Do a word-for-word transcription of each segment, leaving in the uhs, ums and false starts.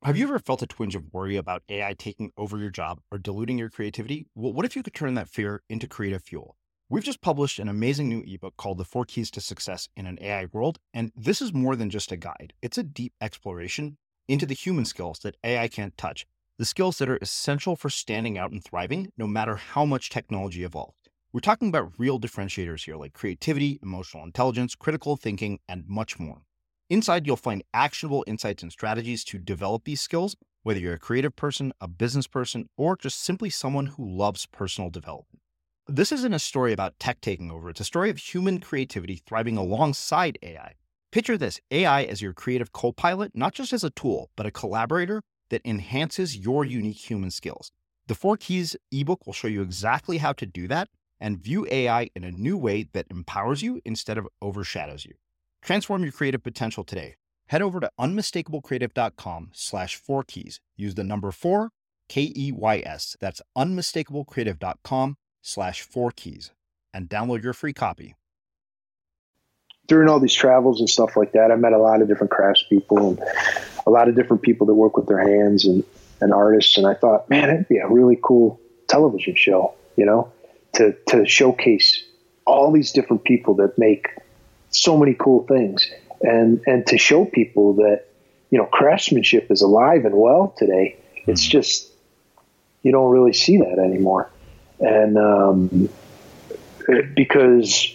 Have you ever felt a twinge of worry about A I taking over your job or diluting your creativity? Well, what if you could turn that fear into creative fuel? We've just published an amazing new ebook called The Four Keys to Success in an A I World, and this is more than just a guide. It's a deep exploration into the human skills that A I can't touch, the skills that are essential for standing out and thriving, no matter how much technology evolves. We're talking about real differentiators here, like creativity, emotional intelligence, critical thinking, and much more. Inside, you'll find actionable insights and strategies to develop these skills, whether you're a creative person, a business person, or just simply someone who loves personal development. This isn't a story about tech taking over. It's a story of human creativity thriving alongside A I. Picture this, A I as your creative co-pilot, not just as a tool, but a collaborator that enhances your unique human skills. The Four Keys ebook will show you exactly how to do that and view A I in a new way that empowers you instead of overshadows you. Transform your creative potential today. Head over to unmistakablecreative.com slash four keys. Use the number four, K E Y S. That's unmistakablecreative.com slash four keys and download your free copy. During all these travels and stuff like that, I met a lot of different craftspeople and a lot of different people that work with their hands and, and artists. And I thought, man, it'd be a really cool television show, you know, to, to showcase all these different people that make so many cool things, and and to show people that, you know, craftsmanship is alive and well today. It's just, you don't really see that anymore. And um, because,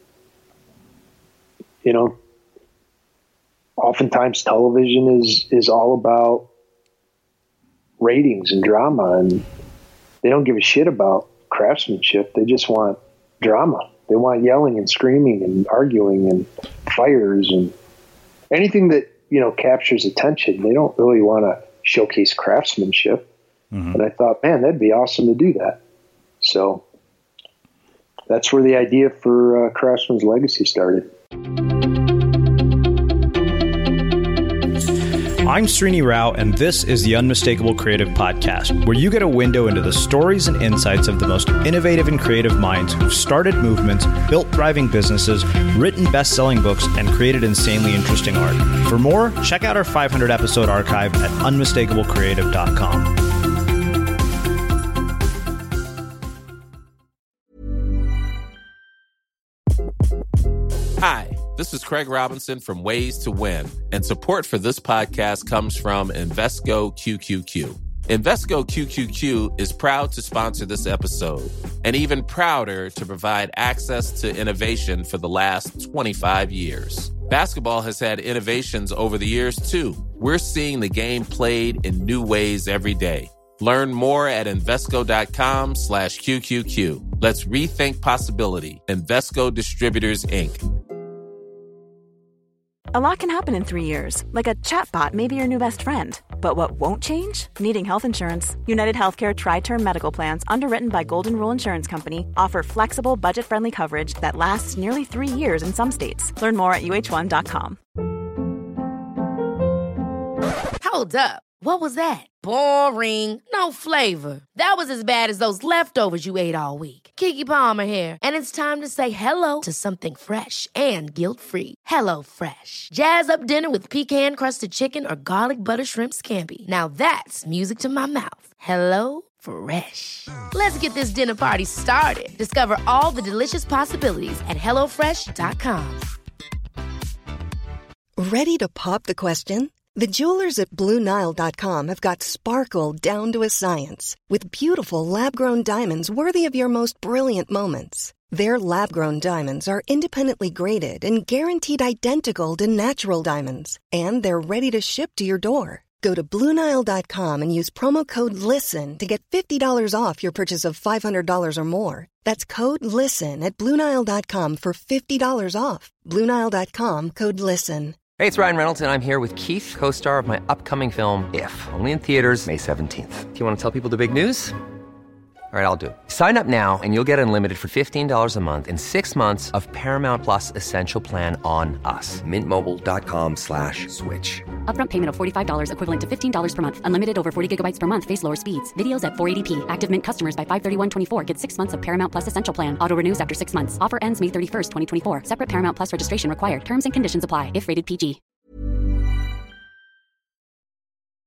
you know, oftentimes television is, is all about ratings and drama, and they don't give a shit about craftsmanship. They just want drama. They want yelling and screaming and arguing and fires and anything that, you know, captures attention. They don't really want to showcase craftsmanship. Mm-hmm. And I thought, man, that'd be awesome to do that. So that's where the idea for uh, Craftsman's Legacy started. I'm Srini Rao, and this is the Unmistakable Creative Podcast, where you get a window into the stories and insights of the most innovative and creative minds who've started movements, built thriving businesses, written best-selling books, and created insanely interesting art. For more, check out our five hundred episode archive at unmistakable creative dot com. Hi. This is Craig Robinson from Ways to Win, and support for this podcast comes from Invesco Q Q Q. Invesco Q Q Q is proud to sponsor this episode, and even prouder to provide access to innovation for the last twenty-five years. Basketball has had innovations over the years, too. We're seeing the game played in new ways every day. Learn more at Invesco.com slash QQQ. Let's rethink possibility. Invesco Distributors, Incorporated. A lot can happen in three years, like a chatbot may be your new best friend. But what won't change? Needing health insurance. United Healthcare Tri-Term Medical Plans, underwritten by Golden Rule Insurance Company, offer flexible, budget-friendly coverage that lasts nearly three years in some states. Learn more at U H one dot com. Hold up. What was that? Boring. No flavor. That was as bad as those leftovers you ate all week. Keke Palmer here. And it's time to say hello to something fresh and guilt-free. Hello Fresh. Jazz up dinner with pecan-crusted chicken or garlic butter shrimp scampi. Now that's music to my mouth. Hello Fresh. Let's get this dinner party started. Discover all the delicious possibilities at hello fresh dot com. Ready to pop the question? The jewelers at Blue Nile dot com have got sparkle down to a science with beautiful lab-grown diamonds worthy of your most brilliant moments. Their lab-grown diamonds are independently graded and guaranteed identical to natural diamonds, and they're ready to ship to your door. Go to Blue Nile dot com and use promo code LISTEN to get fifty dollars off your purchase of five hundred dollars or more. That's code LISTEN at Blue Nile dot com for fifty dollars off. Blue Nile dot com, code LISTEN. Hey, it's Ryan Reynolds, and I'm here with Keith, co-star of my upcoming film, If, only in theaters May seventeenth. Do you want to tell people the big news? All right, I'll do it. Sign up now and you'll get unlimited for fifteen dollars a month and six months of Paramount Plus Essential Plan on us. Mint Mobile dot com slash switch. Upfront payment of forty-five dollars equivalent to fifteen dollars per month. Unlimited over forty gigabytes per month. Face lower speeds. Videos at four eighty p. Active Mint customers by five thirty-one twenty-four get six months of Paramount Plus Essential Plan. Auto renews after six months. Offer ends May thirty-first, twenty twenty-four. Separate Paramount Plus registration required. Terms and conditions apply if rated P G.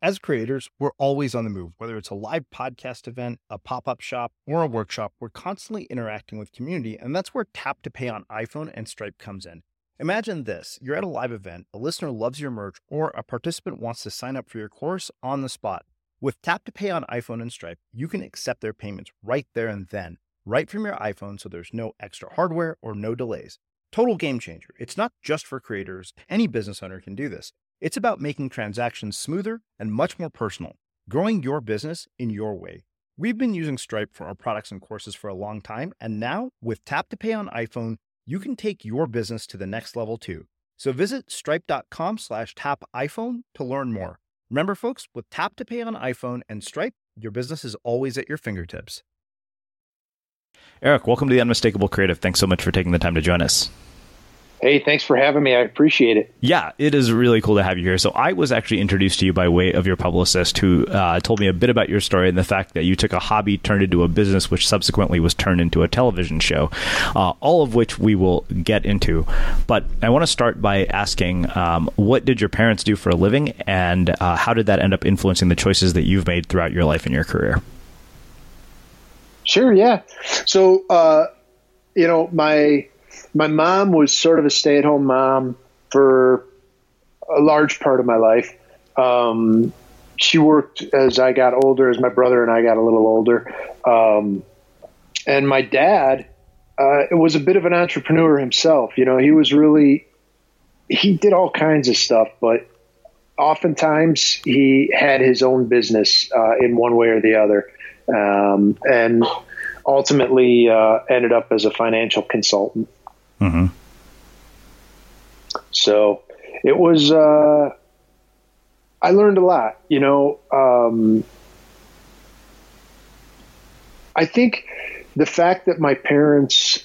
As creators, we're always on the move. Whether it's a live podcast event, a pop-up shop, or a workshop, we're constantly interacting with community, and that's where Tap to Pay on iPhone and Stripe comes in. Imagine this. You're at a live event, a listener loves your merch, or a participant wants to sign up for your course on the spot. With Tap to Pay on iPhone and Stripe, you can accept their payments right there and then, right from your iPhone, so there's no extra hardware or no delays. Total game changer. It's not just for creators. Any business owner can do this. It's about making transactions smoother and much more personal, growing your business in your way. We've been using Stripe for our products and courses for a long time, and now with Tap to Pay on iPhone, you can take your business to the next level too. So visit stripe.com slash tap iPhone to learn more. Remember, folks, with Tap to Pay on iPhone and Stripe, your business is always at your fingertips. Eric, welcome to the Unmistakable Creative. Thanks so much for taking the time to join us. Hey, thanks for having me. I appreciate it. Yeah, it is really cool to have you here. So I was actually introduced to you by way of your publicist who uh, told me a bit about your story and the fact that you took a hobby, turned into a business, which subsequently was turned into a television show, uh, all of which we will get into. But I want to start by asking, um, what did your parents do for a living, and uh, how did that end up influencing the choices that you've made throughout your life and your career? Sure, yeah. So, uh, you know, my... My mom was sort of a stay-at-home mom for a large part of my life. Um, she worked as I got older, as my brother and I got a little older. Um, and my dad uh, was a bit of an entrepreneur himself. You know, he was really, he did all kinds of stuff, but oftentimes he had his own business uh, in one way or the other. Um, and ultimately uh, ended up as a financial consultant. Mm-hmm. So it was, uh, I learned a lot, you know. Um, I think the fact that my parents,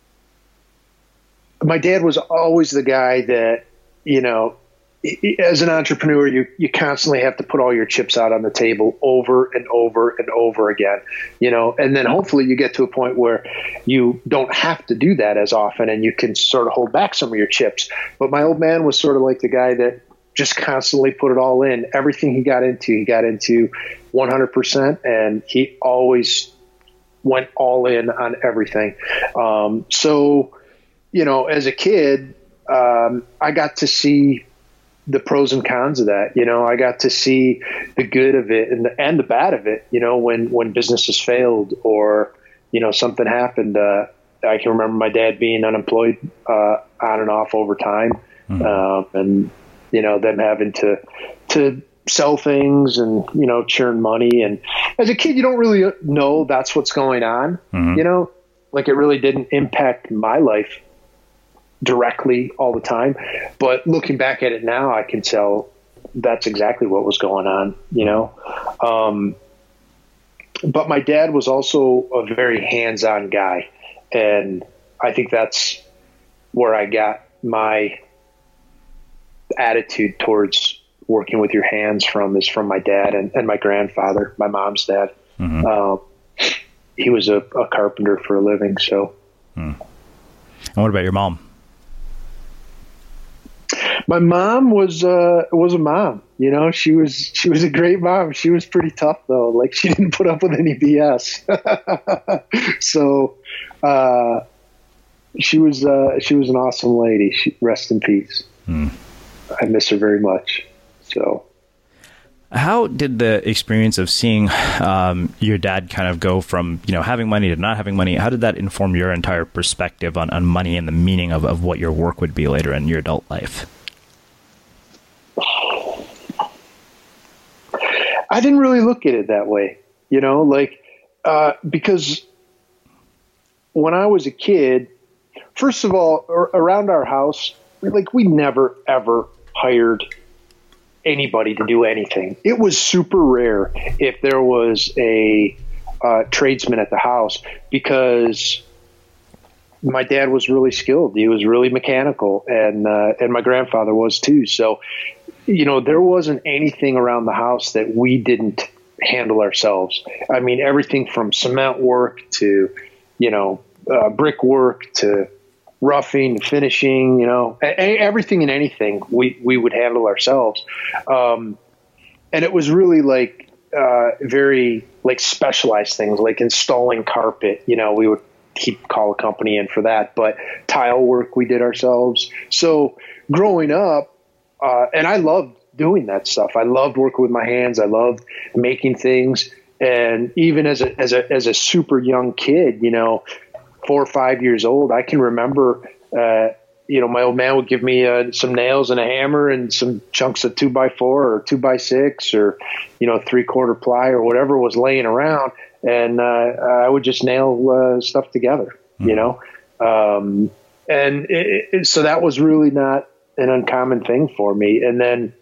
my dad was always the guy that, you know, as an entrepreneur, you, you constantly have to put all your chips out on the table over and over and over again, you know, and then hopefully you get to a point where you don't have to do that as often and you can sort of hold back some of your chips. But my old man was sort of like the guy that just constantly put it all in. Everything he got into, he got into one hundred percent, and he always went all in on everything. Um, so, you know, as a kid, um, I got to see the pros and cons of that. You know, I got to see the good of it and the, and the bad of it, you know, when, when businesses failed or, you know, something happened. Uh, I can remember my dad being unemployed uh, on and off over time. Mm-hmm. uh, and, you know, them having to, to sell things and, you know, churn money. And as a kid, you don't really know that's what's going on. Mm-hmm. You know, like it really didn't impact my life directly all the time, but looking back at it now, I can tell that's exactly what was going on, you know? Um, but my dad was also a very hands-on guy. And I think that's where I got my attitude towards working with your hands from, is from my dad and, and my grandfather, my mom's dad. Mm-hmm. Um, he was a, a carpenter for a living. So, mm. And what about your mom? My mom was uh, was a mom, you know. She was she was a great mom. She was pretty tough though. Like she didn't put up with any B S. so uh, she was uh, she was an awesome lady. She, rest in peace. Hmm. I miss her very much. So, how did the experience of seeing um, your dad kind of go from, you know, having money to not having money, how did that inform your entire perspective on, on money and the meaning of, of what your work would be later in your adult life? I didn't really look at it that way, you know, like, uh, because when I was a kid, first of all, ar- around our house, like we never, ever hired anybody to do anything. It was super rare if there was a uh, tradesman at the house, because my dad was really skilled. He was really mechanical, and uh, and my grandfather was too. So, you know, there wasn't anything around the house that we didn't handle ourselves. I mean, everything from cement work to, you know, uh, brick work to roughing, finishing, you know, a- everything and anything we, we would handle ourselves. Um, and it was really like uh, very like specialized things, like installing carpet. You know, we would keep call a company in for that, but tile work we did ourselves. So growing up, uh, and I loved doing that stuff. I loved working with my hands. I loved making things. And even as a, as a, as a super young kid, you know, four or five years old, I can remember, uh, you know, my old man would give me uh, some nails and a hammer and some chunks of two by four or two by six or, you know, three quarter ply or whatever was laying around. And uh, I would just nail uh, stuff together, mm-hmm. you know? Um, and it, it, so that was really not an uncommon thing for me. And then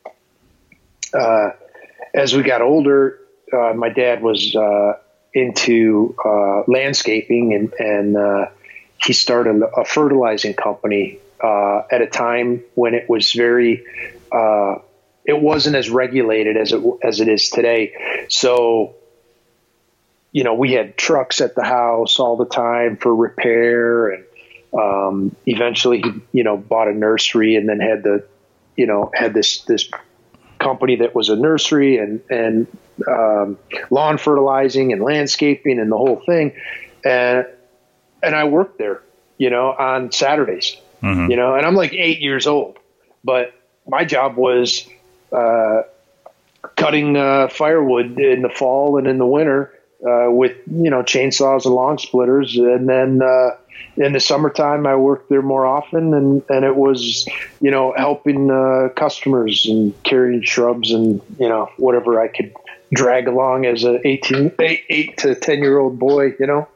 uh, as we got older, uh, my dad was uh, into uh, landscaping and, and uh, he started a fertilizing company uh, at a time when it was very, uh, it wasn't as regulated as it, as it is today. So, you know, we had trucks at the house all the time for repair. And um, eventually he, you know, bought a nursery and then had the, you know, had this, this company that was a nursery and, and um, lawn fertilizing and landscaping and the whole thing. And, and I worked there, you know, on Saturdays, mm-hmm. you know, and I'm like eight years old, but my job was uh, cutting uh, firewood in the fall and in the winter. Uh, with, you know, chainsaws and long splitters. And then uh, in the summertime, I worked there more often. And, and it was, you know, helping uh, customers and carrying shrubs and, you know, whatever I could drag along as a eighteen, eight, eight to ten year old boy, you know.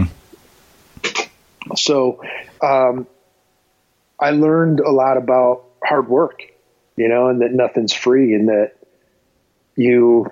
Mm-hmm. So um, I learned a lot about hard work, you know, and that nothing's free and that you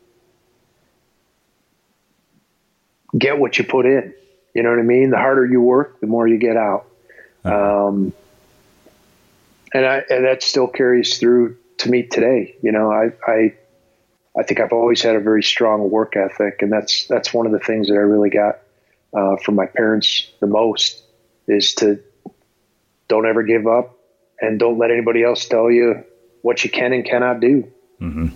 get what you put in, you know what I mean? The harder you work, the more you get out. Um, and I, and that still carries through to me today. You know, I, I, I think I've always had a very strong work ethic, and that's, that's one of the things that I really got, uh, from my parents the most is to don't ever give up and don't let anybody else tell you what you can and cannot do. Mm-hmm.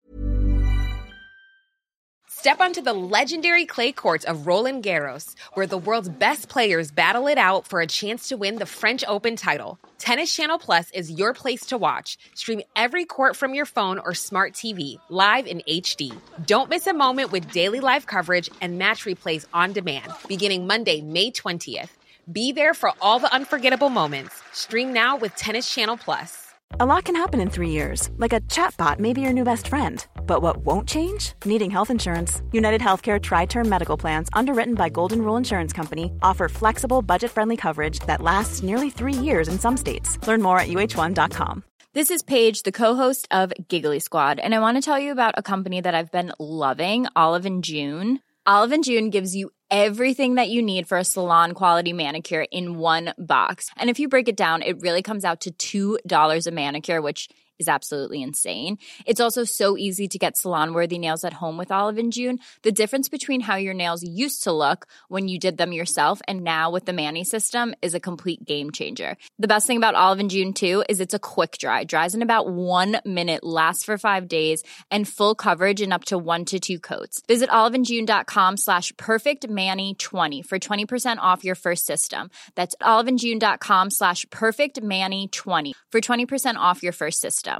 Step onto the legendary clay courts of Roland Garros, where the world's best players battle it out for a chance to win the French Open title. Tennis Channel Plus is your place to watch. Stream every court from your phone or smart T V, live in H D. Don't miss a moment with daily live coverage and match replays on demand, beginning Monday, May twentieth. Be there for all the unforgettable moments. Stream now with Tennis Channel Plus. A lot can happen in three years, like a chatbot may be your new best friend. But what won't change? Needing health insurance. United Healthcare Tri-Term Medical Plans, underwritten by Golden Rule Insurance Company, offer flexible, budget-friendly coverage that lasts nearly three years in some states. Learn more at U H one dot com. This is Paige, the co-host of Giggly Squad, and I want to tell you about a company that I've been loving, Olive and June. Olive and June gives you everything that you need for a salon-quality manicure in one box. And if you break it down, it really comes out to two dollars a manicure, which is absolutely insane. It's also so easy to get salon-worthy nails at home with Olive and June. The difference between how your nails used to look when you did them yourself and now with the Mani system is a complete game changer. The best thing about Olive and June, too, is it's a quick dry. Dries in about one minute, lasts for five days, and full coverage in up to one to two coats. Visit oliveandjune.com slash perfectmani20 for twenty percent off your first system. That's oliveandjune.com slash perfectmani20 for twenty percent off your first system.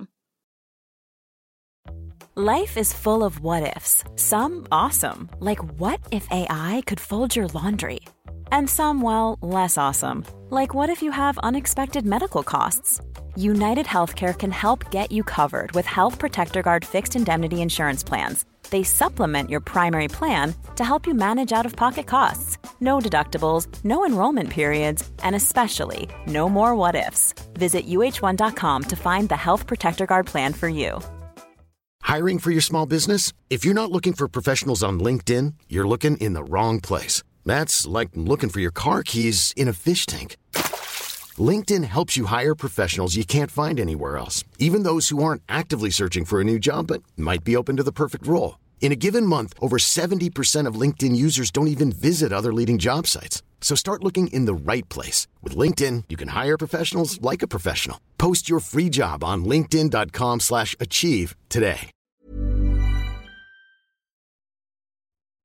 Life is full of what-ifs. Some awesome, like what if A I could fold your laundry? And some, well, less awesome, like what if you have unexpected medical costs? United Healthcare can help get you covered with Health Protector Guard fixed indemnity insurance plans. They supplement your primary plan to help you manage out-of-pocket costs. No deductibles, no enrollment periods, and especially no more what-ifs. Visit U H one dot com to find the Health Protector Guard plan for you. Hiring for your small business? If you're not looking for professionals on LinkedIn, you're looking in the wrong place. That's like looking for your car keys in a fish tank. LinkedIn helps you hire professionals you can't find anywhere else, even those who aren't actively searching for a new job but might be open to the perfect role. In a given month, over seventy percent of LinkedIn users don't even visit other leading job sites. So start looking in the right place. With LinkedIn, you can hire professionals like a professional. Post your free job on linkedin.com slash achieve today.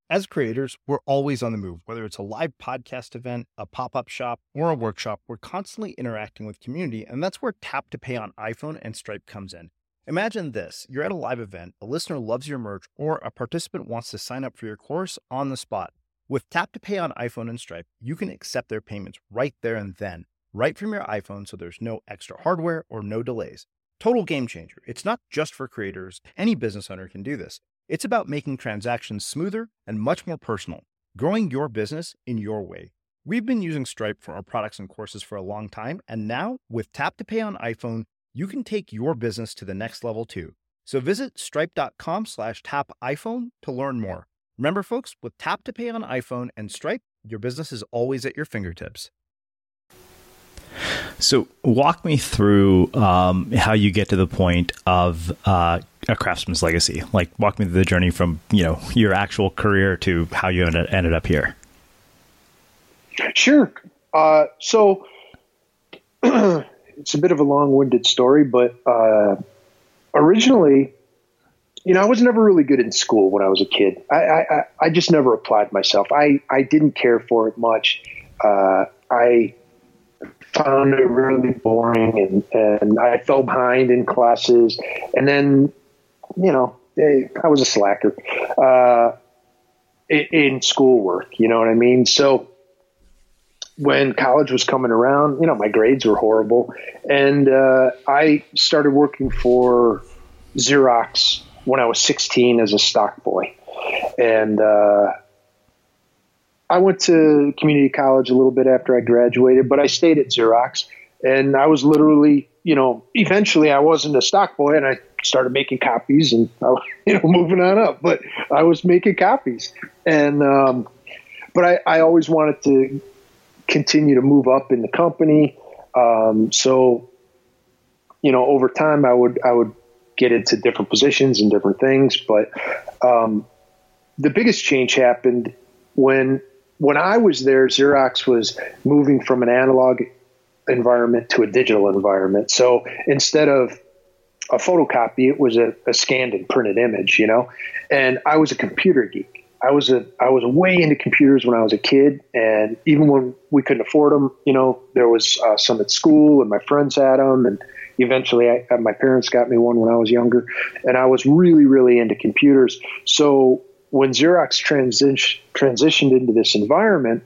As creators, we're always on the move. Whether it's a live podcast event, a pop-up shop, or a workshop, we're constantly interacting with community, and that's where Tap to Pay on iPhone and Stripe comes in. Imagine this. You're at a live event, a listener loves your merch, or a participant wants to sign up for your course on the spot. With Tap to Pay on iPhone and Stripe, you can accept their payments right there and then, right from your iPhone, so there's no extra hardware or no delays. Total game changer. It's not just for creators. Any business owner can do this. It's about making transactions smoother and much more personal, growing your business in your way. We've been using Stripe for our products and courses for a long time, and now with Tap to Pay on iPhone, you can take your business to the next level too. So visit stripe.com slash tap iPhone to learn more. Remember, folks, with Tap to Pay on iPhone and Stripe, your business is always at your fingertips. So walk me through um, how you get to the point of uh, a craftsman's legacy. Like, walk me through the journey from, you know, your actual career to how you ended, ended up here. Sure. Uh, so it's a bit of a long-winded story, but uh, originally, you know, I was never really good in school when I was a kid. I, I, I just never applied myself. I, I didn't care for it much. Uh, I found it really boring, and, and I fell behind in classes. And then, you know, I was a slacker uh, in, in schoolwork, you know what I mean? So when college was coming around, you know, my grades were horrible. And uh, I started working for Xerox when I was sixteen as a stock boy. And uh, I went to community college a little bit after I graduated, but I stayed at Xerox. And I was literally, you know, eventually I wasn't a stock boy, and I started making copies, and I was, you know, moving on up. But I was making copies. And, um, but I, I always wanted to continue to move up in the company. Um, so, you know, over time I would, I would get into different positions and different things. But um, the biggest change happened when, when I was there. Xerox was moving from an analog environment to a digital environment. So instead of a photocopy, it was a, a scanned and printed image, you know, and I was a computer geek. I was a, I was way into computers when I was a kid. And even when we couldn't afford them, you know, there was uh, some at school, and my friends had them. And eventually I, my parents got me one when I was younger, and I was really, really into computers. So when Xerox transi- transitioned into this environment,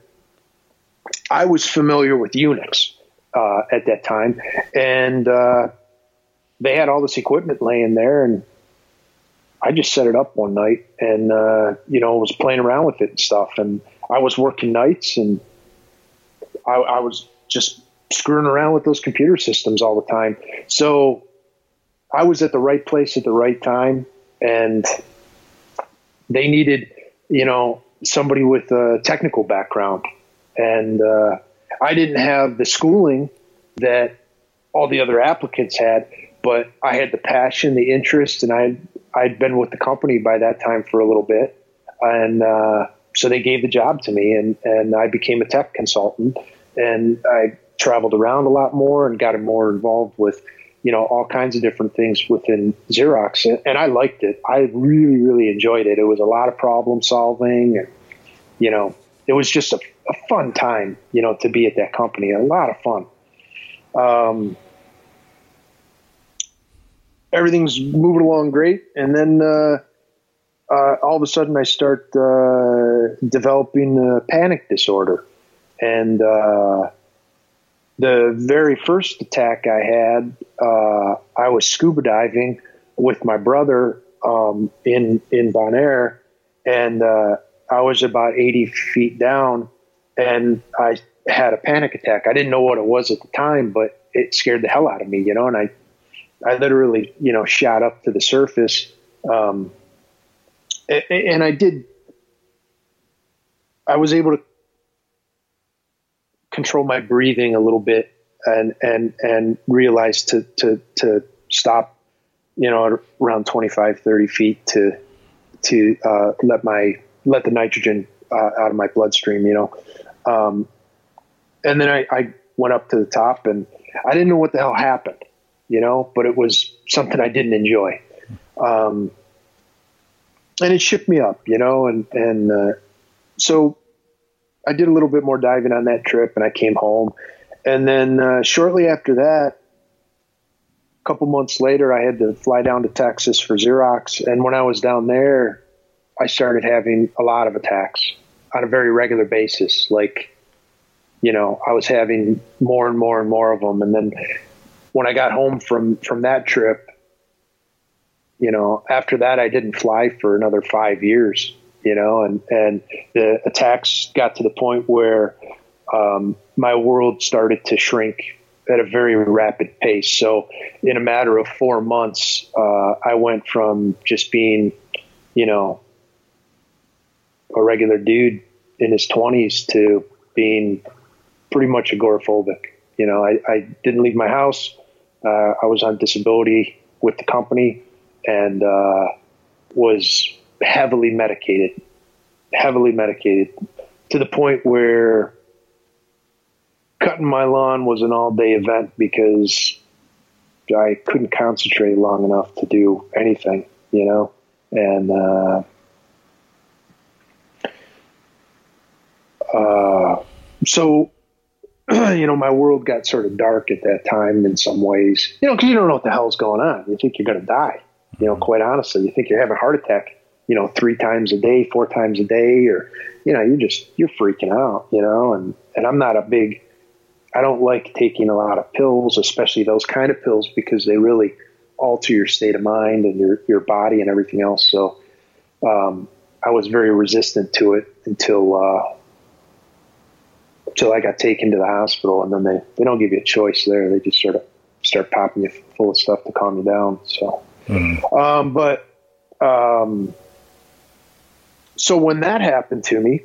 I was familiar with Unix uh, at that time. And uh, they had all this equipment laying there, and I just set it up one night and, uh, you know, was playing around with it and stuff. And I was working nights, and I, I was just screwing around with those computer systems all the time. So I was at the right place at the right time, and they needed, you know, somebody with a technical background. And uh, I didn't have the schooling that all the other applicants had, but I had the passion, the interest, and I I'd been with the company by that time for a little bit. And uh, so they gave the job to me, and, and I became a tech consultant, and I traveled around a lot more and got more involved with, you know, all kinds of different things within Xerox. And I liked it. I really, really enjoyed it. It was a lot of problem solving, and, you know, it was just a, a fun time, you know, to be at that company. A lot of fun. Um, everything's moving along great. And then, uh, uh, all of a sudden I start, uh, developing a panic disorder. And, uh, the very first attack I had, uh, I was scuba diving with my brother, um, in, in Bonaire, and, uh, I was about eighty feet down, and I had a panic attack. I didn't know what it was at the time, but it scared the hell out of me, you know, and I, I literally, you know, shot up to the surface. Um, and, and I did, I was able to control my breathing a little bit, and, and, and realize to, to, to stop, you know, around twenty-five, thirty feet to, to, uh, let my, let the nitrogen, uh, out of my bloodstream, you know? Um, and then I, I went up to the top, and I didn't know what the hell happened, you know, but it was something I didn't enjoy. Um, and it shook me up, you know, and, and, uh, so I did a little bit more diving on that trip, and I came home. And then, uh, shortly after that, a couple months later, I had to fly down to Texas for Xerox. And when I was down there, I started having a lot of attacks on a very regular basis. Like, you know, I was having more and more and more of them. And then when I got home from, from that trip, you know, after that, I didn't fly for another five years, you know, and, and the attacks got to the point where um, my world started to shrink at a very rapid pace. So in a matter of four months, uh, I went from just being, you know, a regular dude in his twenties to being pretty much agoraphobic. You know, I, I didn't leave my house. Uh, I was on disability with the company and uh, was heavily medicated, heavily medicated to the point where cutting my lawn was an all-day event because I couldn't concentrate long enough to do anything, you know? And, uh, uh, so, you know, my world got sort of dark at that time in some ways, you know, cause you don't know what the hell's going on. You think you're going to die, you know, quite honestly, you think you're having a heart attack, you know, three times a day, four times a day, or, you know, you're just, you're freaking out, you know, and, and I'm not a big, I don't like taking a lot of pills, especially those kind of pills, because they really alter your state of mind and your, your body and everything else. So, um, I was very resistant to it until, uh, until I got taken to the hospital, and then they, they don't give you a choice there. They just sort of start popping you full of stuff to calm you down. So, mm. um, but, um, so when that happened to me,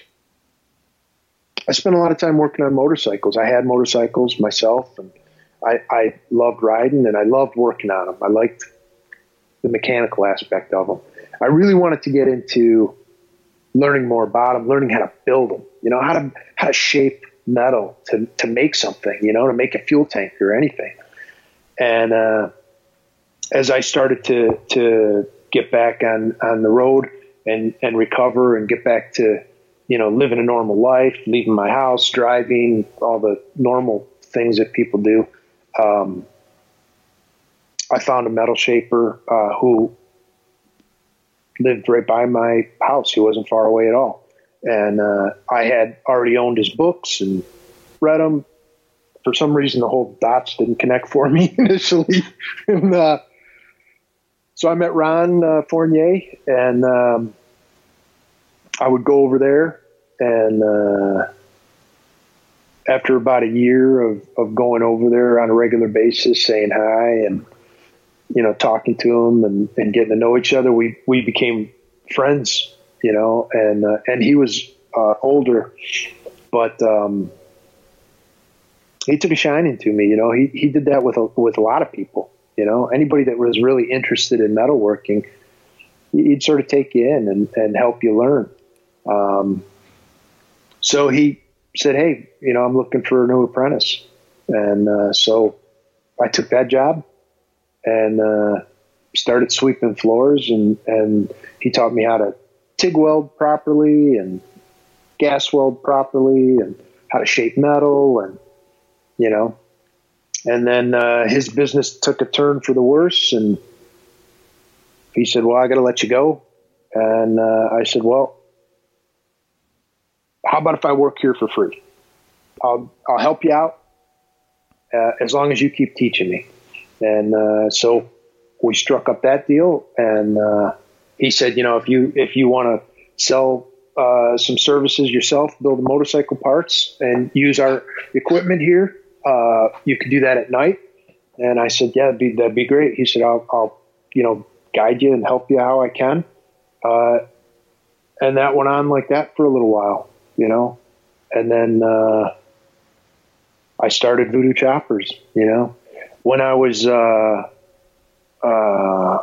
I spent a lot of time working on motorcycles. I had motorcycles myself, and I, I loved riding, and I loved working on them. I liked the mechanical aspect of them. I really wanted to get into learning more about them, learning how to build them, you know, how to, how to shape metal to, to make something, you know, to make a fuel tank or anything. And, uh, as I started to, to get back on, on the road and, and recover and get back to, you know, living a normal life, leaving my house, driving, all the normal things that people do. Um, I found a metal shaper, uh, who lived right by my house. He wasn't far away at all. And, uh, I had already owned his books and read them. For some reason, the whole dots didn't connect for me initially. and, uh, so I met Ron uh, Fournier, and, um, I would go over there, and uh, after about a year of, of going over there on a regular basis, saying hi and, you know, talking to him and, and getting to know each other, we, we became friends, you know, and, uh, and he was uh, older, but um, he took a shining to me. You know, he, he did that with a, with a lot of people, you know, anybody that was really interested in metalworking, he'd sort of take you in and, and help you learn. Um, so he said, hey, you know, I'm looking for a new apprentice. And, uh, so I took that job and, uh, started sweeping floors, and, and he taught me how to TIG weld properly and gas weld properly and how to shape metal, and, you know, and then, uh, his business took a turn for the worse, and he said, well, I got to let you go. And, uh, I said, well, how about if I work here for free? I'll, I'll help you out, uh, as long as you keep teaching me. And, uh, so we struck up that deal, and, uh, he said, you know, if you, if you want to sell, uh, some services yourself, build motorcycle parts and use our equipment here, uh, you could do that at night. And I said, yeah, that'd be, that'd be great. He said, I'll, I'll, you know, guide you and help you how I can. Uh, and that went on like that for a little while, you know, and then, uh, I started Voodoo Choppers, you know, when I was, uh, uh,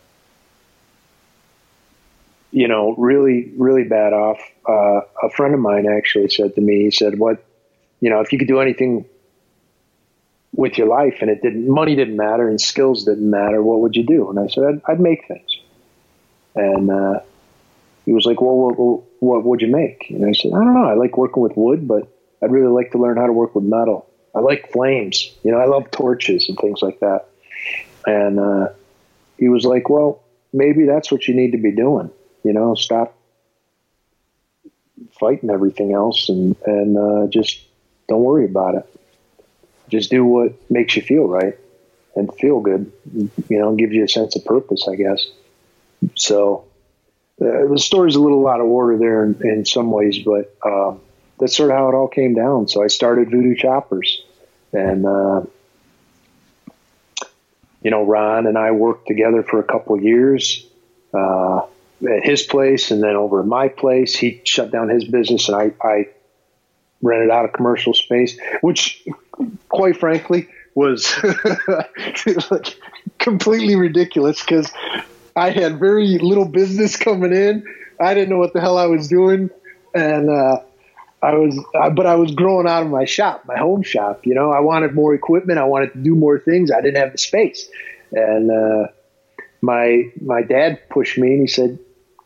you know, really, really bad off. Uh, a friend of mine actually said to me, he said, what, you know, if you could do anything with your life and it didn't, money didn't matter and skills didn't matter, what would you do? And I said, I'd, I'd make things. And uh, he was like, well, what, what would you make? And I said, I don't know. I like working with wood, but I'd really like to learn how to work with metal. I like flames. You know, I love torches and things like that. And uh, he was like, well, maybe that's what you need to be doing. You know, stop fighting everything else and, and uh, just don't worry about it. Just do what makes you feel right and feel good, you know, gives you a sense of purpose, I guess. So uh, the story's a little out of order there in, in some ways, but uh, that's sort of how it all came down. So I started Voodoo Choppers, and, uh, you know, Ron and I worked together for a couple of years uh, at his place and then over at my place. He shut down his business, and I, I rented out a commercial space, which quite frankly was like completely ridiculous because I had very little business coming in. I didn't know what the hell I was doing. And, uh, I was, I, but I was growing out of my shop, my home shop. You know, I wanted more equipment. I wanted to do more things. I didn't have the space. And, uh, my, my dad pushed me and he said,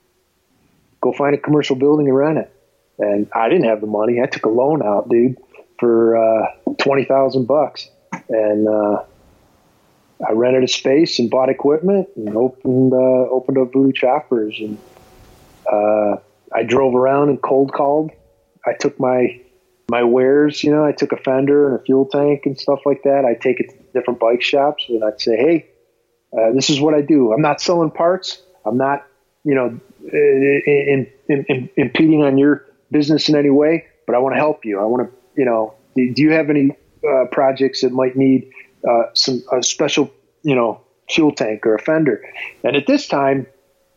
go find a commercial building and rent it. And I didn't have the money. I took a loan out, dude, for, uh, twenty thousand bucks. And, uh, I rented a space and bought equipment and opened, uh, opened up Voodoo Choppers. And, uh, I drove around and cold called. I took my, my wares, you know, I took a fender and a fuel tank and stuff like that. I'd take it to different bike shops and I'd say, hey, uh, this is what I do. I'm not selling parts. I'm not, you know, in, in, in, impeding on your business in any way, but I want to help you. I want to, you know, do you have any uh, projects that might need uh, some a special, you know, fuel tank or a fender? And at this time,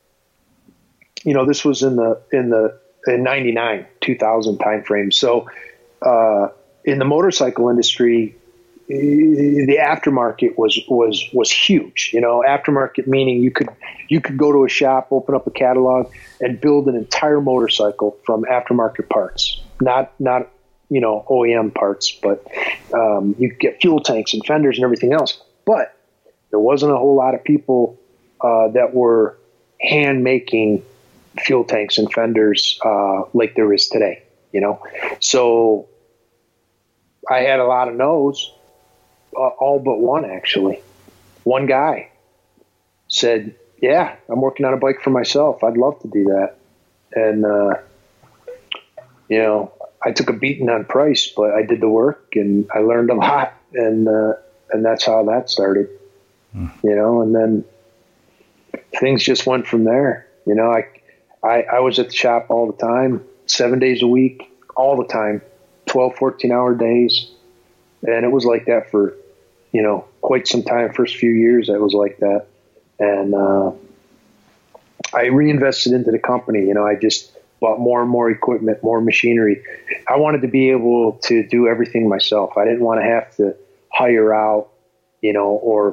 you know, this was in the, in the, in ninety-nine, two thousand timeframe. So, uh, in the motorcycle industry, the aftermarket was, was, was huge, you know, aftermarket meaning you could, you could go to a shop, open up a catalog and build an entire motorcycle from aftermarket parts, not, not, you know, O E M parts, but, um, you could get fuel tanks and fenders and everything else. But there wasn't a whole lot of people, uh, that were hand making fuel tanks and fenders uh, like there is today, you know? So I had a lot of no's, uh, all but one actually. One guy said, yeah, I'm working on a bike for myself. I'd love to do that. And, uh, you know, I took a beating on price, but I did the work and I learned a lot. And, uh, and that's how that started, mm. you know, and then things just went from there. You know, I, I, I was at the shop all the time, seven days a week, all the time, twelve, fourteen hour days. And it was like that for, you know, quite some time. First few years, it was like that. And, uh, I reinvested into the company. You know, I just bought more and more equipment, more machinery. I wanted to be able to do everything myself. I didn't want to have to hire out, you know, or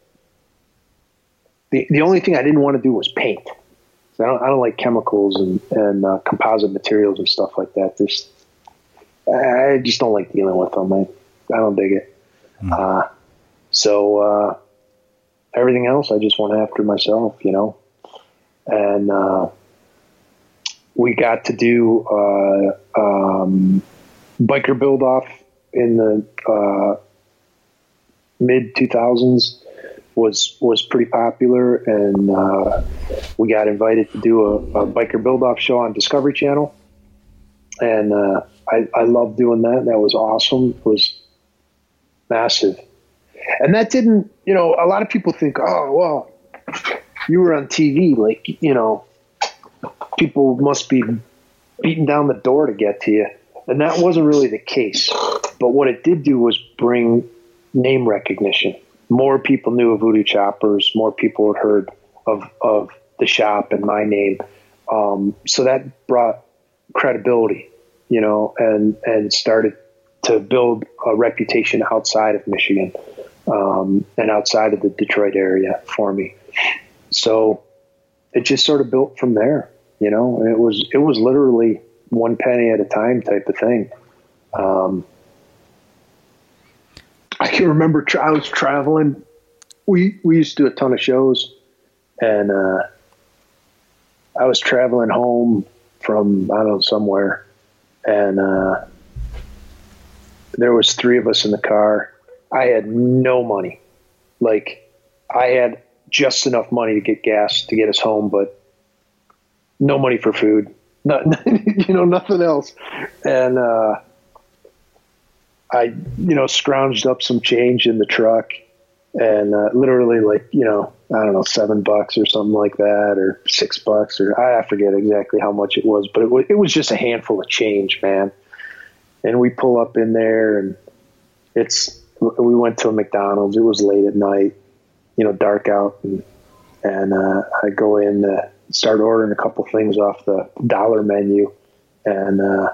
the, the only thing I didn't want to do was paint. I don't, I don't like chemicals and, and uh, composite materials and stuff like that. Just, I just don't like dealing with them. I, I don't dig it. Mm. Uh, so uh, everything else, I just went after myself, you know. And uh, we got to do uh, um, biker build off in the uh, mid two thousands. was was pretty popular, and uh, we got invited to do a, a biker build-off show on Discovery Channel, and uh, I, I loved doing that. That was awesome. It was massive. And that didn't, you know, a lot of people think, oh, well, you were on T V, like, you know, people must be beating down the door to get to you. And that wasn't really the case. But what it did do was bring name recognition. More people knew of Voodoo Choppers. More people had heard of, of the shop and my name. Um, so that brought credibility, you know, and, and started to build a reputation outside of Michigan, um, and outside of the Detroit area for me. So it just sort of built from there, you know, and it was, it was literally one penny at a time type of thing. Um, I can remember tra- I was traveling. We, we used to do a ton of shows, and, uh, I was traveling home from, I don't know, somewhere. And uh, there was three of us in the car. I had no money. Like, I had just enough money to get gas to get us home, but no money for food. Not, you know, nothing else. And uh, I, you know, scrounged up some change in the truck. And uh, literally, like, you know, I don't know, seven bucks or something like that, or six bucks, or I forget exactly how much it was, but it was, it was just a handful of change, man. And we pull up in there, and it's, we went to a McDonald's. It was late at night, you know, dark out, and and uh, I go in, uh, start ordering a couple things off the dollar menu, and uh,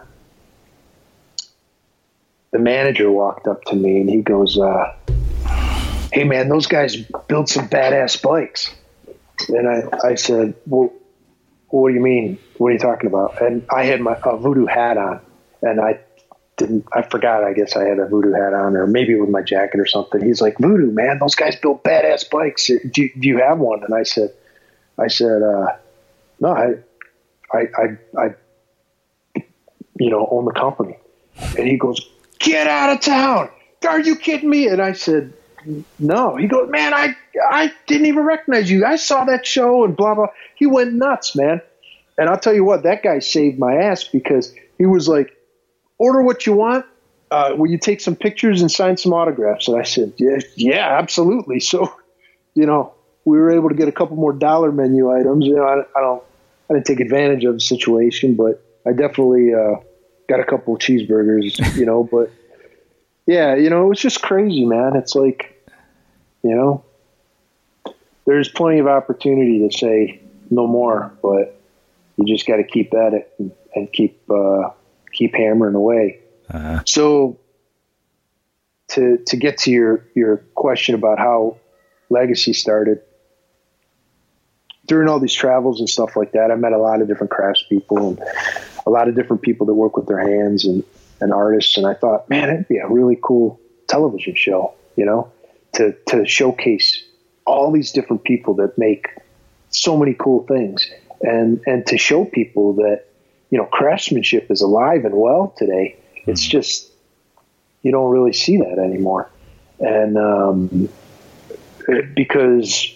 the manager walked up to me, and he goes, uh, "Hey man, those guys build some badass bikes." And I, I said, "Well, what do you mean? What are you talking about?" And I had my a voodoo hat on, and I didn't, I forgot, I guess I had a voodoo hat on, or maybe with my jacket or something. He's like, "Voodoo, man, those guys build badass bikes. Do you, do you have one?" And I said, I said, uh, "No, I, I, I, I, you know, own the company." And he goes, "Get out of town. Are you kidding me?" And I said, "No." He goes, "Man, I I didn't even recognize you. I saw that show," and blah, blah. He went nuts, man. And I'll tell you what, that guy saved my ass, because he was like, "Order what you want. Uh, will you take some pictures and sign some autographs?" And I said, yeah, yeah, absolutely. So, you know, we were able to get a couple more dollar menu items. You know, I, I don't, I didn't take advantage of the situation, but I definitely uh, got a couple of cheeseburgers, you know, but yeah, you know, it was just crazy, man. It's like, you know, there's plenty of opportunity to say no more, but you just got to keep at it and, and keep, uh, keep hammering away. Uh-huh. So to, to get to your, your question about how Legacy started, during all these travels and stuff like that, I met a lot of different craftspeople and a lot of different people that work with their hands, and, and artists. And I thought, man, it'd be a really cool television show, you know, to, to showcase all these different people that make so many cool things, and, and to show people that, you know, craftsmanship is alive and well today. It's just, you don't really see that anymore. And, um, it, because,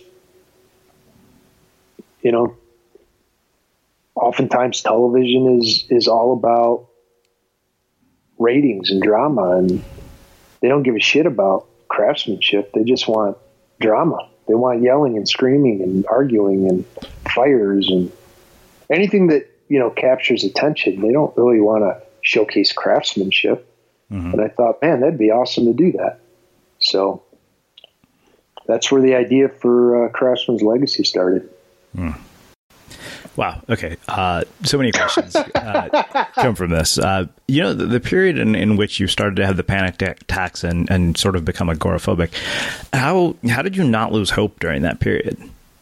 you know, oftentimes television is, is all about ratings and drama, and they don't give a shit about craftsmanship. They just want drama. They want yelling and screaming and arguing and fires and anything that, you know, captures attention. They don't really want to showcase craftsmanship. Mm-hmm. And I thought, man, that'd be awesome to do that. So that's where the idea for uh, Craftsman's Legacy started. Mm. Wow. Okay. Uh, so many questions uh, come from this. Uh, you know, the, the period in, in which you started to have the panic attacks and, and sort of become agoraphobic, how, how did you not lose hope during that period?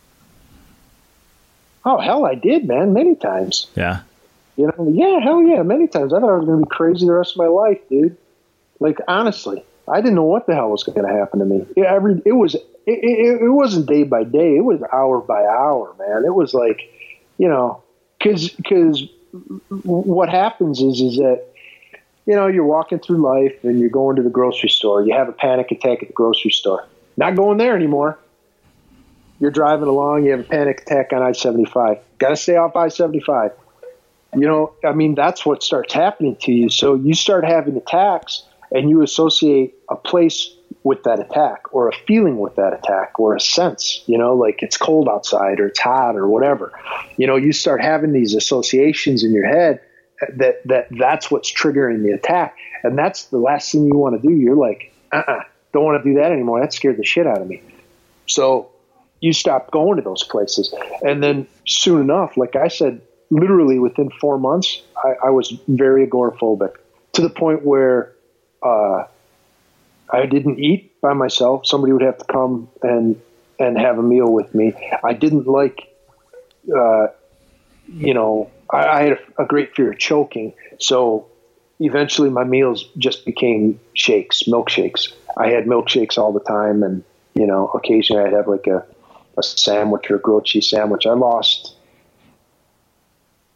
Oh, hell, I did, man. Many times. Yeah. You know, yeah, hell yeah, many times. I thought I was going to be crazy the rest of my life, dude. Like, honestly, I didn't know what the hell was going to happen to me. It, every, it was, it, it, it wasn't day by day. It was hour by hour, man. It was like, you know, because because what happens is is that, you know, you're walking through life and you're going to the grocery store. You have a panic attack at the grocery store. Not going there anymore. You're driving along. You have a panic attack on I seventy-five. Got to stay off I seventy-five. You know, I mean, that's what starts happening to you. So you start having attacks, and you associate a place with that attack, or a feeling with that attack, or a sense, you know, like it's cold outside or it's hot or whatever. You know, you start having these associations in your head that, that that's what's triggering the attack. And that's the last thing you want to do. You're like, uh-uh, don't want to do that anymore. That scared the shit out of me. So you stop going to those places. And then soon enough, like I said, literally within four months, I, I was very agoraphobic, to the point where, uh, I didn't eat by myself. Somebody would have to come and and have a meal with me. I didn't like, uh, you know, I, I had a, a great fear of choking. So eventually my meals just became shakes, milkshakes. I had milkshakes all the time. And, you know, occasionally I'd have like a, a sandwich or a grilled cheese sandwich. I lost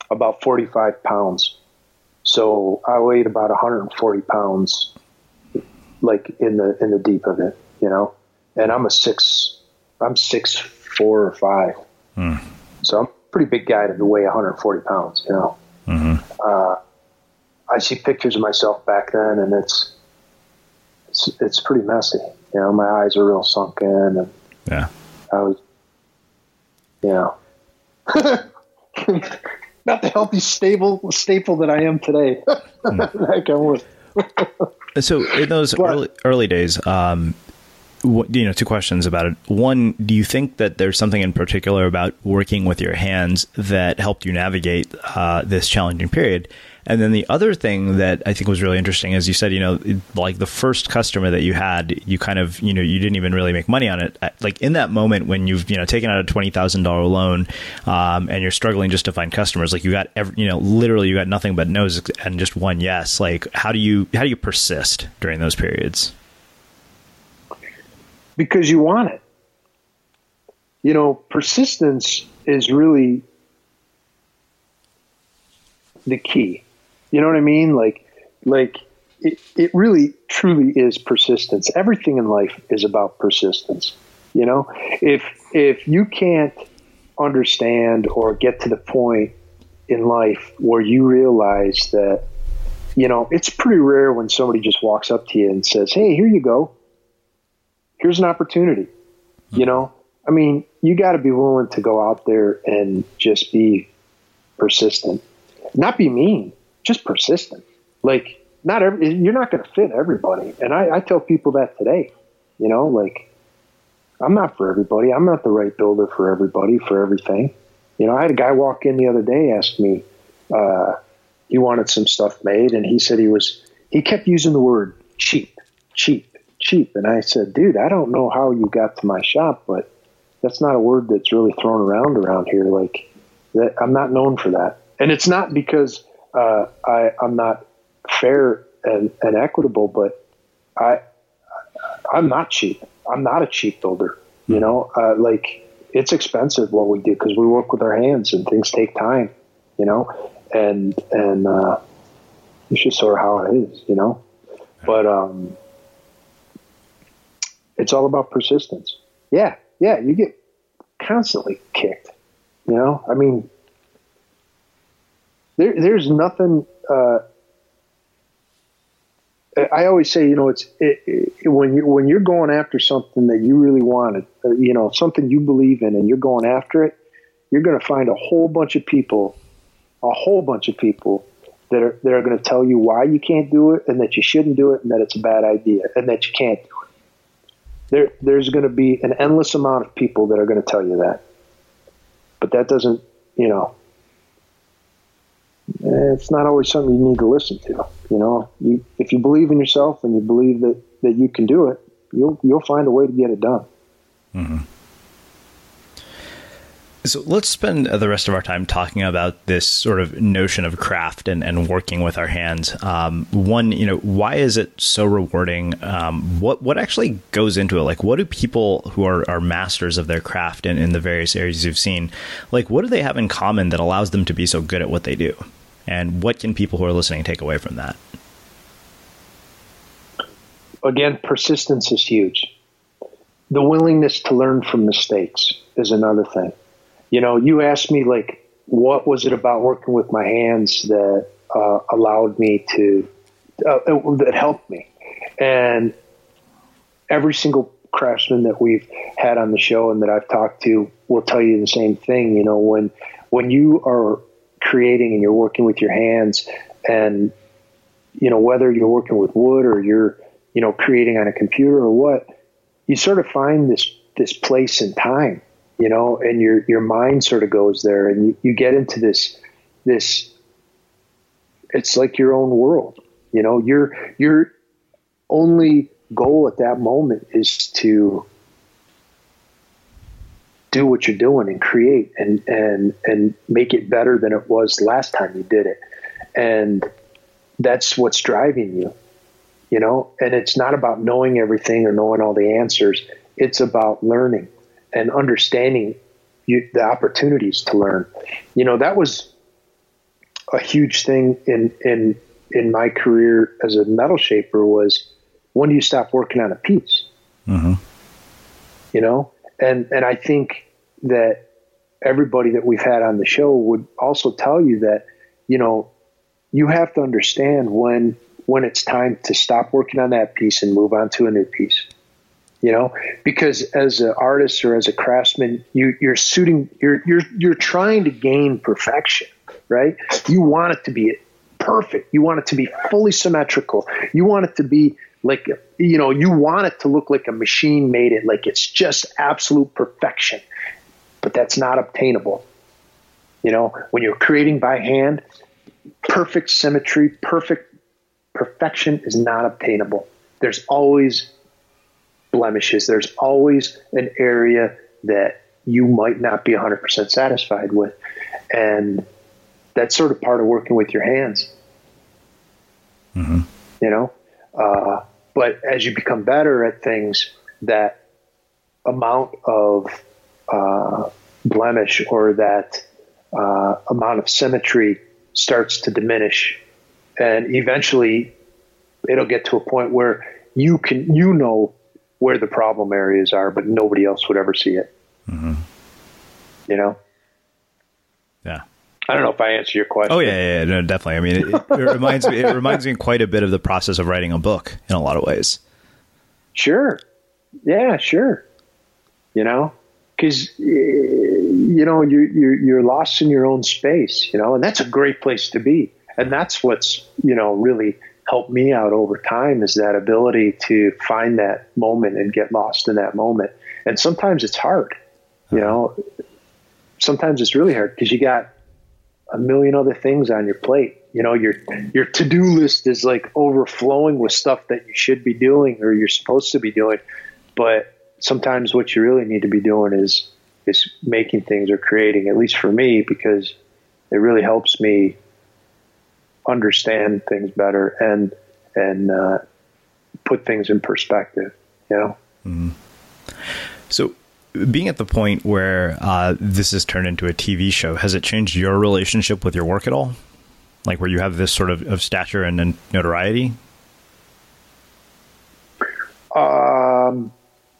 about forty-five pounds. So I weighed about one hundred forty pounds, like in the, in the deep of it, you know, and I'm a six, I'm six, four or five. Mm. So I'm a pretty big guy to weigh one hundred forty pounds, you know. Mm-hmm. Uh, I see pictures of myself back then, and it's, it's, it's pretty messy. You know, my eyes are real sunken, and yeah, I was, you know, not the healthy, stable staple that I am today. That I'm with. So in those but, early, early days, um, what, you know, two questions about it. One, do you think that there's something in particular about working with your hands that helped you navigate uh, this challenging period? And then the other thing that I think was really interesting is you said, you know, like the first customer that you had, you kind of, you know, you didn't even really make money on it. Like in that moment when you've, you know, taken out a twenty thousand dollars loan um, and you're struggling just to find customers, like you got, every, you know, literally you got nothing but no's and just one yes. Like how do you, how do you persist during those periods? Because you want it. You know, persistence is really the key. You know what I mean? Like, like it, it really truly is persistence. Everything in life is about persistence. You know, if, if you can't understand or get to the point in life where you realize that, you know, it's pretty rare when somebody just walks up to you and says, hey, here you go. Here's an opportunity. You know, I mean, you got to be willing to go out there and just be persistent, not be mean. Just persistent. Like not every, you're not going to fit everybody. And I, I tell people that today, you know, like I'm not for everybody. I'm not the right builder for everybody, for everything. You know, I had a guy walk in the other day, ask me, uh, he wanted some stuff made. And he said he was, he kept using the word cheap, cheap, cheap. And I said, dude, I don't know how you got to my shop, but that's not a word that's really thrown around around here. Like that, I'm not known for that. And it's not because Uh, I, I'm not fair and, and equitable, but I, I'm not cheap. I'm not a cheap builder. You know, uh, like it's expensive what we do because we work with our hands and things take time. You know, and and uh, it's just sort of how it is. You know, but um, it's all about persistence. Yeah, yeah. You get constantly kicked. You know, I mean. There, there's nothing. Uh, I always say, you know, it's it, it, when you when you're going after something that you really wanted, uh, you know, something you believe in, and you're going after it, you're going to find a whole bunch of people, a whole bunch of people that are that are going to tell you why you can't do it, and that you shouldn't do it, and that it's a bad idea, and that you can't do it. There, there's going to be an endless amount of people that are going to tell you that, but that doesn't, you know. It's not always something you need to listen to. You know, you, if you believe in yourself and you believe that, that you can do it, you'll you'll find a way to get it done. Mm-hmm. So let's spend the rest of our time talking about this sort of notion of craft and, and working with our hands. Um, one, you know, why is it so rewarding? Um, what what actually goes into it? Like, what do people who are, are masters of their craft in, in the various areas you've seen, like, what do they have in common that allows them to be so good at what they do? And what can people who are listening take away from that? Again, persistence is huge. The willingness to learn from mistakes is another thing. You know, you asked me, like, what was it about working with my hands that uh, allowed me to, uh, that helped me? And every single craftsman that we've had on the show and that I've talked to will tell you the same thing. You know, when when you are creating and you're working with your hands, and, you know, whether you're working with wood or you're, you know, creating on a computer or what, you sort of find this this place in time. You know, and your your mind sort of goes there, and you, you get into this this. It's like your own world. You know, your your only goal at that moment is to do what you're doing and create and and and make it better than it was last time you did it, and that's what's driving you. You know, and it's not about knowing everything or knowing all the answers. It's about learning and understanding you, the opportunities to learn. You know, that was a huge thing in, in, in my career as a metal shaper was, when do you stop working on a piece? Mm-hmm. You know? And, and I think that everybody that we've had on the show would also tell you that, you know, you have to understand when, when it's time to stop working on that piece and move on to a new piece, you know, because as an artist or as a craftsman, you, you're suiting, you're, you're, you're trying to gain perfection, right? You want it to be perfect. You want it to be fully symmetrical. You want it to be like, you know, you want it to look like a machine made it, like it's just absolute perfection, but that's not obtainable. You know, when you're creating by hand, perfect symmetry, perfect perfection is not obtainable. There's always blemishes. There's always an area that you might not be one hundred percent satisfied with. And that's sort of part of working with your hands. Mm-hmm. You know? Uh, but as you become better at things, that amount of uh, blemish or that uh, amount of symmetry starts to diminish. And eventually it'll get to a point where you can, you know where the problem areas are, but nobody else would ever see it. Mm-hmm. You know? Yeah. I don't know if I answer your question. Oh yeah, yeah, yeah. No, definitely. I mean, it, it reminds me, it reminds me quite a bit of the process of writing a book in a lot of ways. Sure. Yeah, sure. You know, cause you know, you're, you're, you're lost in your own space, you know, and that's a great place to be. And that's what's, you know, really helped me out over time, is that ability to find that moment and get lost in that moment. And sometimes it's hard, you know, sometimes it's really hard because you got a million other things on your plate. You know, your, your to-do list is like overflowing with stuff that you should be doing or you're supposed to be doing. But sometimes what you really need to be doing is, is making things or creating, at least for me, because it really helps me understand things better and, and, uh, put things in perspective, you know? Mm-hmm. So being at the point where, uh, this has turned into a T V show, has it changed your relationship with your work at all? Like where you have this sort of, of stature and, and notoriety? Um,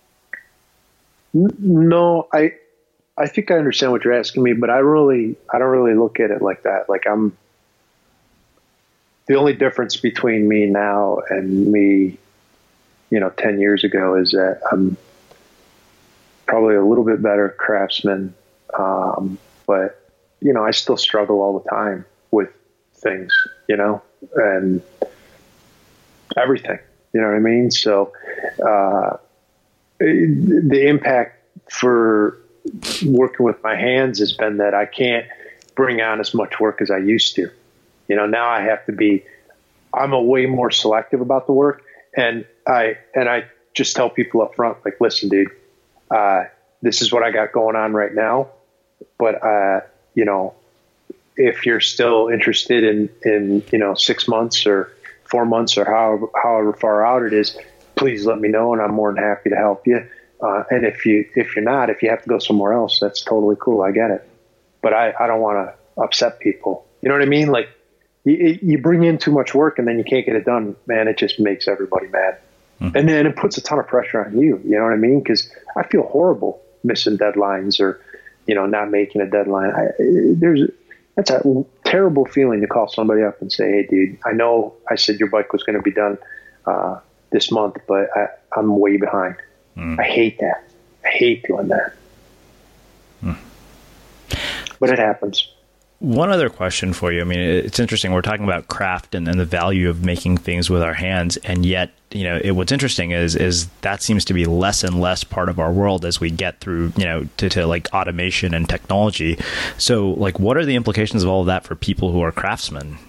n- no, I, I think I understand what you're asking me, but I really, I don't really look at it like that. Like I'm, the only difference between me now and me, you know, ten years ago is that I'm probably a little bit better craftsman. Um, but you know, I still struggle all the time with things, you know, and everything, you know what I mean? So, uh, the impact for working with my hands has been that I can't bring on as much work as I used to. You know, now I have to be, I'm a way more selective about the work. And I, and I just tell people up front, like, listen, dude, uh, this is what I got going on right now. But, uh, you know, if you're still interested in, in, you know, six months or four months or however, however far out it is, please let me know. And I'm more than happy to help you. Uh, and if you, if you're not, if you have to go somewhere else, that's totally cool. I get it. But I, I don't want to upset people. You know what I mean? Like, you, you bring in too much work and then you can't get it done, man. It just makes everybody mad. Mm-hmm. And then it puts a ton of pressure on you. You know what I mean? Because I feel horrible missing deadlines or, you know, not making a deadline. I, there's that's a terrible feeling to call somebody up and say, hey, dude, I know I said your bike was going to be done uh, this month, but I, I'm way behind. Mm. I hate that. I hate doing that. Mm. But it happens. One other question for you. I mean, it's interesting. We're talking about craft and, and the value of making things with our hands. And yet, you know, it, what's interesting is, is that seems to be less and less part of our world as we get through, you know, to, to like automation and technology. So like, what are the implications of all of that for people who are craftsmen?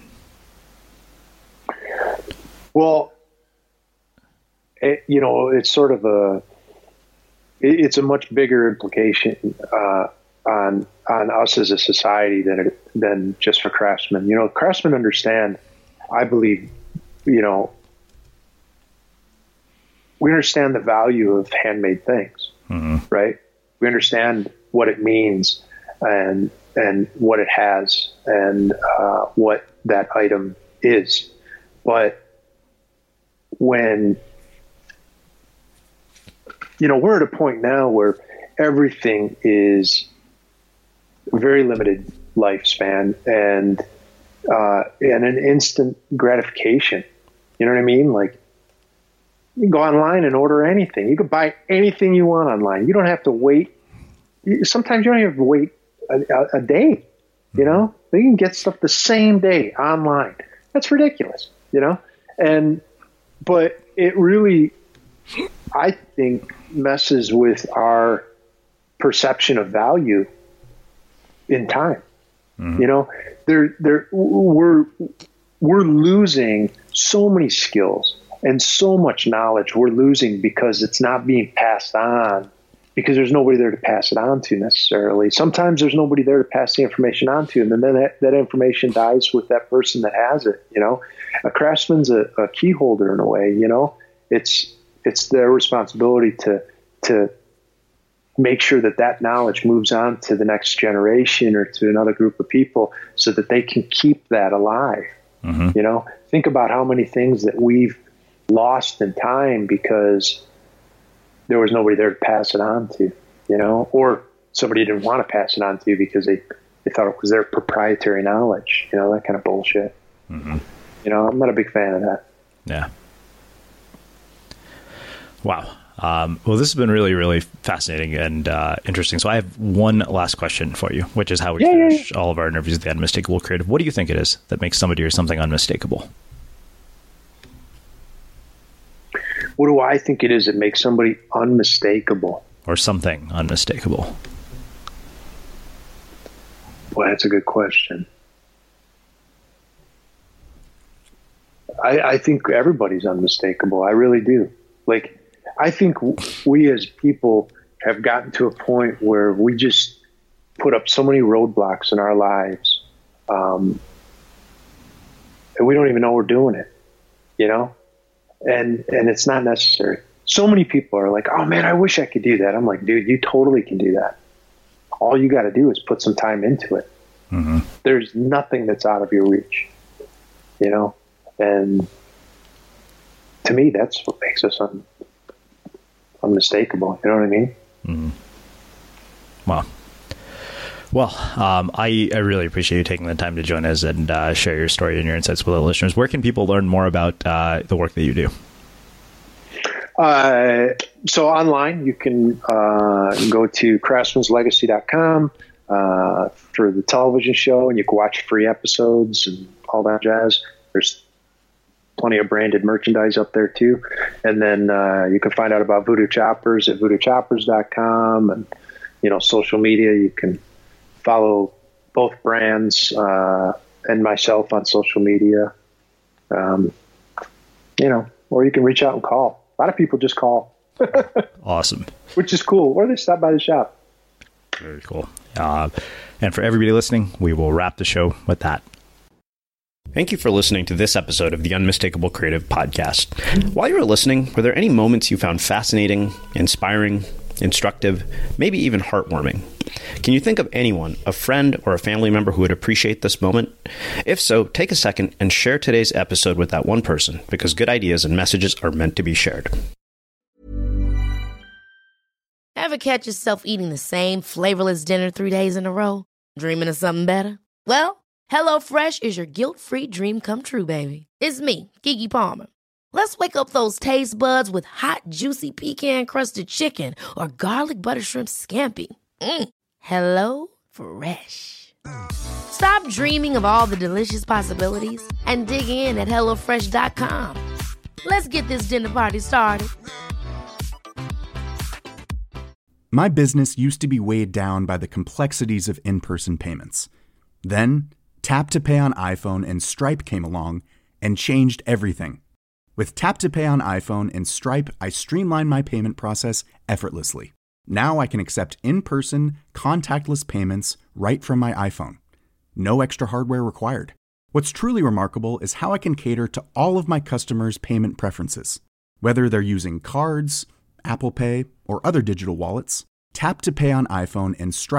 Well, it, you know, it's sort of a, it, it's a much bigger implication, uh, on on us as a society than it, than just for craftsmen. You know, craftsmen understand, I believe, you know, we understand the value of handmade things, mm-hmm. right? We understand what it means and and what it has and uh, what that item is. But when, you know, we're at a point now where everything is very limited lifespan and uh, and an instant gratification. You know what I mean? Like, you can go online and order anything. You can buy anything you want online. You don't have to wait. Sometimes you don't have to wait a, a, a day. You know, you can get stuff the same day online. That's ridiculous. You know, and but it really, I think, messes with our perception of value in time. Mm-hmm. You know, there, there, we're we're losing so many skills and so much knowledge. We're losing because it's not being passed on, because there's nobody there to pass it on to necessarily. Sometimes there's nobody there to pass the information on to, and then that, that information dies with that person that has it. You know, a craftsman's a, a key holder in a way. You know, it's it's their responsibility to to make sure that that knowledge moves on to the next generation or to another group of people so that they can keep that alive. Mm-hmm. You know, think about how many things that we've lost in time because there was nobody there to pass it on to, you know, or somebody didn't want to pass it on to because they, they thought it was their proprietary knowledge, you know, that kind of bullshit. Mm-hmm. You know, I'm not a big fan of that. Yeah. Wow. Um, well, this has been really, really fascinating and uh, interesting. So I have one last question for you, which is how we yeah, finish yeah, yeah. all of our interviews with the Unmistakable Creative. What do you think it is that makes somebody or something unmistakable? What do I think it is that makes somebody unmistakable? Or something unmistakable? Well, that's a good question. I, I think everybody's unmistakable. I really do. Like, I think we as people have gotten to a point where we just put up so many roadblocks in our lives, um, and we don't even know we're doing it, you know? And and it's not necessary. So many people are like, oh, man, I wish I could do that. I'm like, dude, you totally can do that. All you got to do is put some time into it. Mm-hmm. There's nothing that's out of your reach, you know? And to me, that's what makes us un- unmistakable. You know what I mean? Mm-hmm. Wow. Well, um, I, I really appreciate you taking the time to join us and uh, share your story and your insights with the listeners. Where can people learn more about uh, the work that you do? Uh, so online, you can uh, go to craftsmans legacy dot com uh, for the television show, and you can watch free episodes and all that jazz. There's plenty of branded merchandise up there too. And then uh, you can find out about Voodoo Choppers at voodoo choppers dot com, and, you know, social media, you can follow both brands uh, and myself on social media, um, you know, or you can reach out and call. A lot of people just call. Awesome. Which is cool. Or they stop by the shop. Very cool. Uh, and for everybody listening, we will wrap the show with that. Thank you for listening to this episode of the Unmistakable Creative Podcast. While you were listening, were there any moments you found fascinating, inspiring, instructive, maybe even heartwarming? Can you think of anyone, a friend or a family member who would appreciate this moment? If so, take a second and share today's episode with that one person, because good ideas and messages are meant to be shared. Ever catch yourself eating the same flavorless dinner three days in a row? Dreaming of something better? Well, HelloFresh is your guilt-free dream come true, baby. It's me, Keke Palmer. Let's wake up those taste buds with hot, juicy pecan-crusted chicken or garlic butter shrimp scampi. Mm. Hello Fresh. Stop dreaming of all the delicious possibilities and dig in at hello fresh dot com. Let's get this dinner party started. My business used to be weighed down by the complexities of in-person payments. Then, Tap to Pay on iPhone and Stripe came along and changed everything. With Tap to Pay on iPhone and Stripe, I streamlined my payment process effortlessly. Now I can accept in-person, contactless payments right from my iPhone. No extra hardware required. What's truly remarkable is how I can cater to all of my customers' payment preferences. Whether they're using cards, Apple Pay, or other digital wallets, Tap to Pay on iPhone and Stripe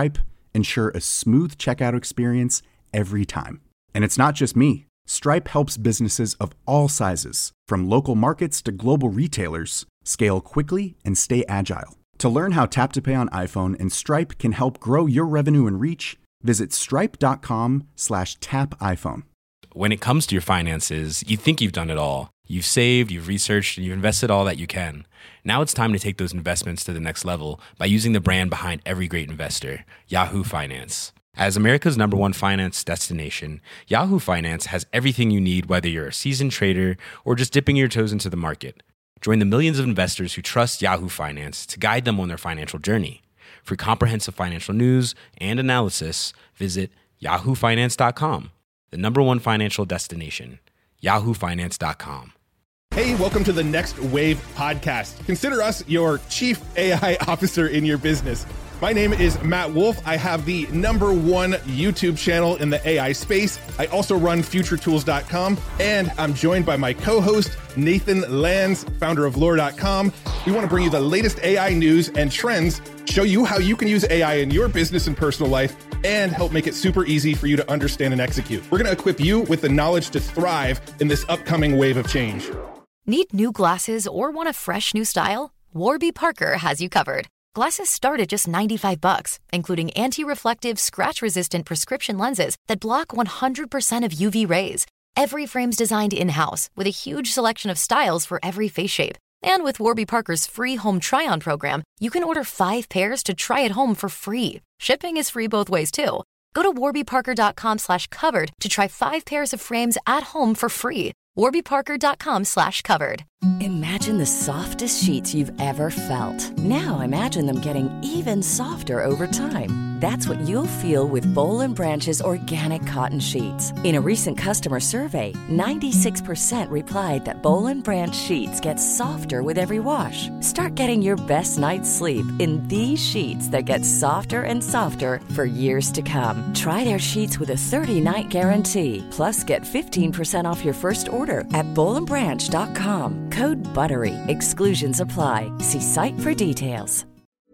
ensure a smooth checkout experience every time. And it's not just me. Stripe helps businesses of all sizes, from local markets to global retailers, scale quickly and stay agile. To learn how Tap to Pay on iPhone and Stripe can help grow your revenue and reach, visit stripe.com slash tap iPhone. When it comes to your finances, you think you've done it all. You've saved, you've researched, and you've invested all that you can. Now it's time to take those investments to the next level by using the brand behind every great investor, Yahoo Finance. As America's number one finance destination, Yahoo Finance has everything you need, whether you're a seasoned trader or just dipping your toes into the market. Join the millions of investors who trust Yahoo Finance to guide them on their financial journey. For comprehensive financial news and analysis, visit yahoo finance dot com, the number one financial destination, yahoo finance dot com. Hey, welcome to the Next Wave podcast. Consider us your chief A I officer in your business. My name is Matt Wolf. I have the number one YouTube channel in the A I space. I also run future tools dot com, and I'm joined by my co-host, Nathan Lands, founder of lore dot com. We want to bring you the latest A I news and trends, show you how you can use A I in your business and personal life, and help make it super easy for you to understand and execute. We're going to equip you with the knowledge to thrive in this upcoming wave of change. Need new glasses or want a fresh new style? Warby Parker has you covered. Glasses start at just ninety-five bucks, including anti-reflective, scratch-resistant prescription lenses that block one hundred percent of U V rays. Every frame's designed in-house with a huge selection of styles for every face shape. And with Warby Parker's free home try-on program, you can order five pairs to try at home for free. Shipping is free both ways, too. Go to warbyparker.com slash covered to try five pairs of frames at home for free. warbyparker.com slash covered. Imagine the softest sheets you've ever felt. Now imagine them getting even softer over time. That's what you'll feel with Boll and Branch's organic cotton sheets. In a recent customer survey, ninety-six percent replied that Boll and Branch sheets get softer with every wash. Start getting your best night's sleep in these sheets that get softer and softer for years to come. Try their sheets with a thirty-night guarantee. Plus, get fifteen percent off your first order at boll and branch dot com. Code BUTTERY. Exclusions apply. See site for details.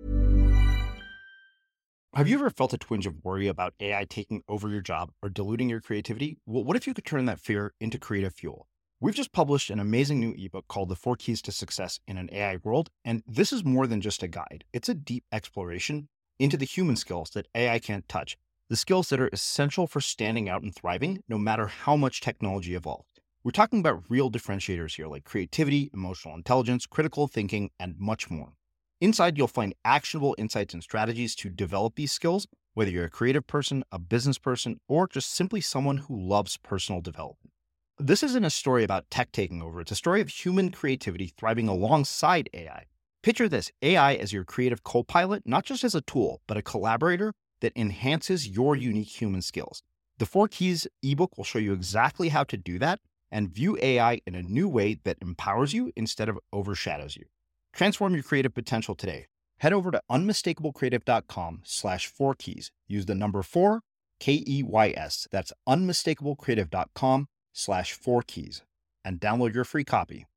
Have you ever felt a twinge of worry about A I taking over your job or diluting your creativity? Well, what if you could turn that fear into creative fuel? We've just published an amazing new ebook called The Four Keys to Success in an A I World, and this is more than just a guide. It's a deep exploration into the human skills that A I can't touch, the skills that are essential for standing out and thriving, no matter how much technology evolved. We're talking about real differentiators here, like creativity, emotional intelligence, critical thinking, and much more. Inside, you'll find actionable insights and strategies to develop these skills, whether you're a creative person, a business person, or just simply someone who loves personal development. This isn't a story about tech taking over. It's a story of human creativity thriving alongside A I. Picture this, A I as your creative co-pilot, not just as a tool, but a collaborator that enhances your unique human skills. The Four Keys ebook will show you exactly how to do that and view A I in a new way that empowers you instead of overshadows you. Transform your creative potential today. Head over to unmistakablecreative.com slash four keys. Use the number four, K E Y S. That's unmistakablecreative.com slash four keys and download your free copy.